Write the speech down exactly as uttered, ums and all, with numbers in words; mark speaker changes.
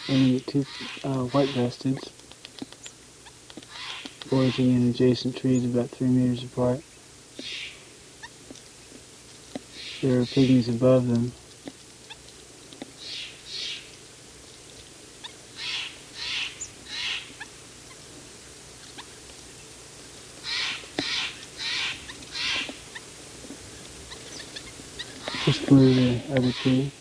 Speaker 1: aiming at two uh, white-breasteds, foraging in adjacent trees about three meters apart. There are pygmies above them. Just move the other tree.